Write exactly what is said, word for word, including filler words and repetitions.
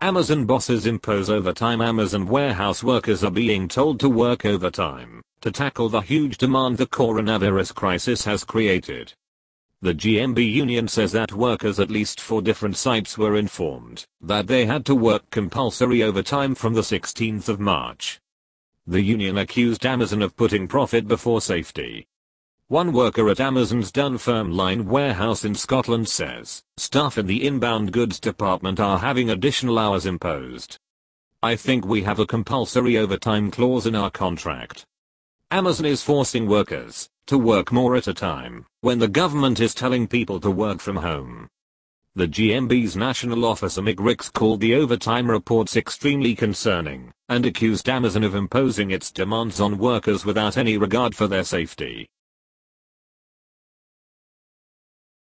Amazon bosses impose overtime. Amazon warehouse workers are being told to work overtime to tackle the huge demand the coronavirus crisis has created. The G M B union says that workers at least four different sites were informed that they had to work compulsory overtime from the sixteenth of March. The union accused Amazon of putting profit before safety. One worker at Amazon's Dunfermline warehouse in Scotland says, staff in the inbound goods department are having additional hours imposed. I think we have a compulsory overtime clause in our contract. Amazon is forcing workers to work more at a time when the government is telling people to work from home. The G M B's national officer Mick Ricks called the overtime reports extremely concerning and accused Amazon of imposing its demands on workers without any regard for their safety.